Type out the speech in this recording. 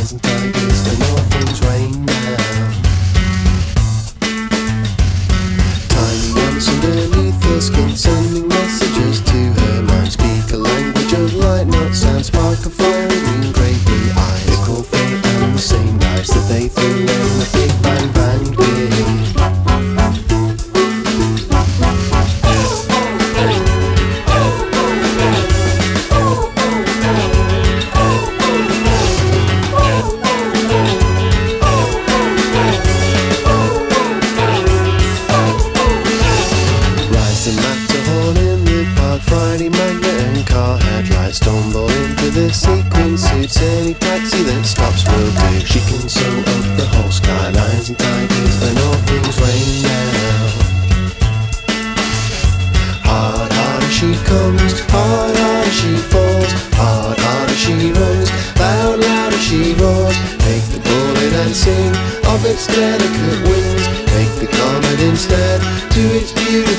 lions and tigers, and all things rain down. Tiny ants underneath her skin, sending messages to her mind. Speak a language of light, not sound, spark of fire in great blue eyes. They call fate and the same dice that they threw when the Big Bang banged big. The Matterhorn in the park, Friday magnet and car headlights stumble into the sequin suits. Any taxi that stops will do. She can sew up the whole sky, lions and tigers, and all things rain now. Hard, hard as she comes, hard, hard as she falls, hard, hard as she runs, loud, loud as she roars. Take the bullet and sing of its delicate wings, take the comet instead to its beauty